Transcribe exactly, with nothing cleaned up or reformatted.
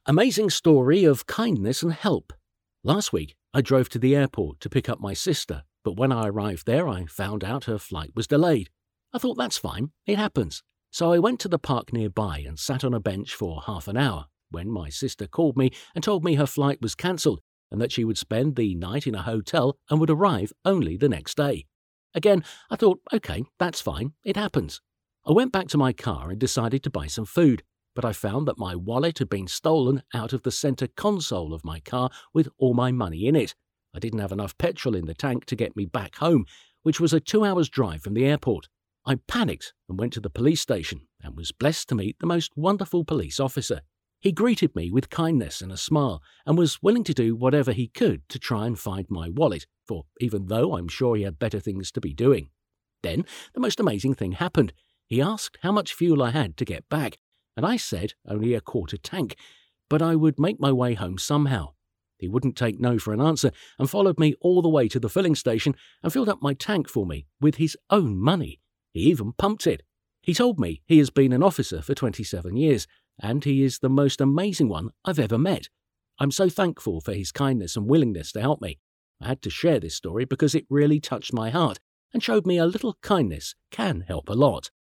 Amazing story of kindness and help. Last week, I drove to the airport to pick up my sister, but when I arrived there, I found out her flight was delayed. I thought that's fine, it happens. So I went to the park nearby and sat on a bench for half an hour when my sister called me and told me her flight was cancelled and that she would spend the night in a hotel and would arrive only the next day. Again, I thought, okay, that's fine, it happens. I went back to my car and decided to buy some food. But I found that my wallet had been stolen out of the centre console of my car with all my money in it. I didn't have enough petrol in the tank to get me back home, which was a two hours drive from the airport. I panicked and went to the police station and was blessed to meet the most wonderful police officer. He greeted me with kindness and a smile and was willing to do whatever he could to try and find my wallet, for even though I'm sure he had better things to be doing. Then the most amazing thing happened. He asked how much fuel I had to get back, and I said only a quarter tank, but I would make my way home somehow. He wouldn't take no for an answer and followed me all the way to the filling station and filled up my tank for me with his own money. He even pumped it. He told me he has been an officer for twenty-seven years, and he is the most amazing one I've ever met. I'm so thankful for his kindness and willingness to help me. I had to share this story because it really touched my heart and showed me a little kindness can help a lot.